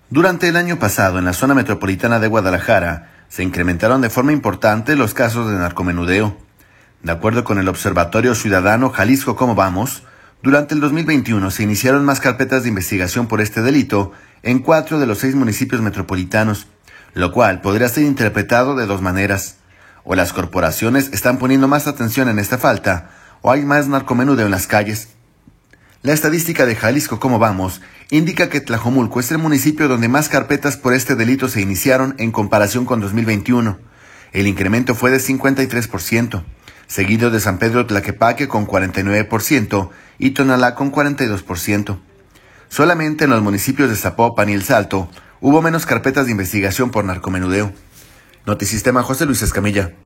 Durante el año pasado, en la zona metropolitana de Guadalajara, se incrementaron de forma importante los casos de narcomenudeo. De acuerdo con el Observatorio Ciudadano Jalisco Cómo Vamos, durante el 2021 se iniciaron más carpetas de investigación por este delito en 4 de los 6 municipios metropolitanos, lo cual podría ser interpretado de dos maneras. O las corporaciones están poniendo más atención en esta falta, o hay más narcomenudeo en las calles. La estadística de Jalisco Cómo Vamos indica que Tlajomulco es el municipio donde más carpetas por este delito se iniciaron en comparación con 2021. El incremento fue de 53%, seguido de San Pedro Tlaquepaque con 49% y Tonalá con 42%. Solamente en los municipios de Zapopan y El Salto hubo menos carpetas de investigación por narcomenudeo. Notisistema, José Luis Escamilla.